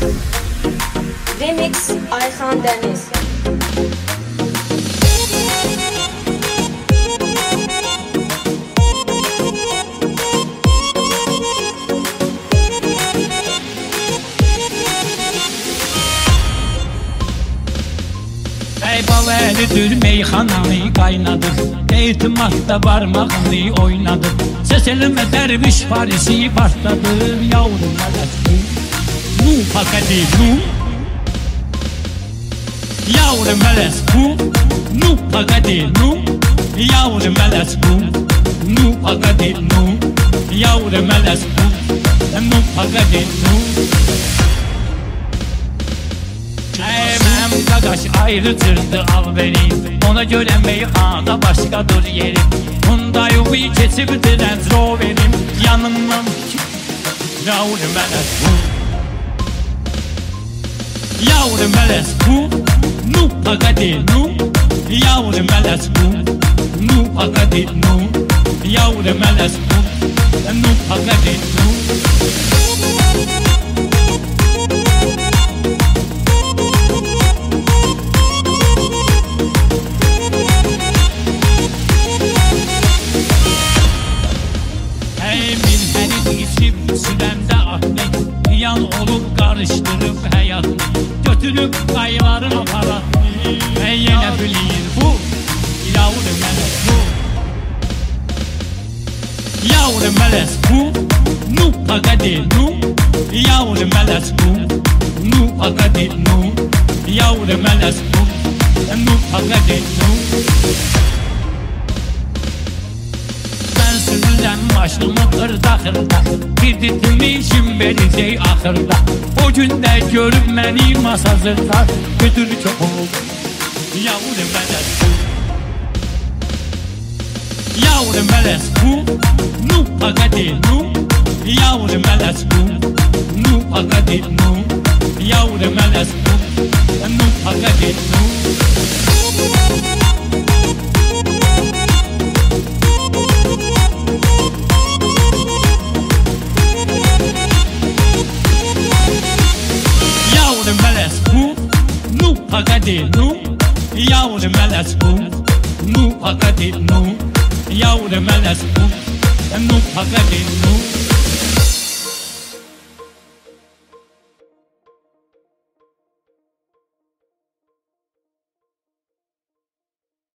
Remix Ayhan Deniz. Eyvallah meyhanayı kaynadık, İtimat'ta parmağını oynadık. Seselime derviş Farisi partladı. Yavrum melek bu, nu fakadi nu. Yavrum melek bu, nu fakadi nu. Yavrum melek bu, nu fakadi nu. Yavrum melek bu, nu fakadi nu. Emem kakaş ayrıtırdı al beni. Ona göre meyhana başkadır yerim. Bunda yuvu kesip direnç o benim yanımdan. Yavrum melek bu, yavrum melek bu, nu fakadi nu. Yavrum melek bu, nu fakadi nu. Yavrum melek bu, nu fakadi nu. Süremde ahmet yan olup karıştırıp hayat götürüp kayvarın aparat. Yine bileyim bu, yavrum melek bu. Yavrum melek bu, nu fakadi nu. Yavrum melek bu, nu fakadi nu. Yavrum melek bu, nu fakadi nu. Sürülen başımı kırda kırda, bitirmişim vereceği ahırda. O günde görüp beni masazırda, kötülü çok oldu. Yavrum melek bu, yavrum melek bu, nu fakadi nu. Yavrum melek bu, nu fakadi nu. Yavrum melek bu, nu fakadi nu. Yavrum melek bu, nu fakadi nu. Yavrum melek bu, nu fakadi nu. Yavrum melek bu, nu fakadi nu.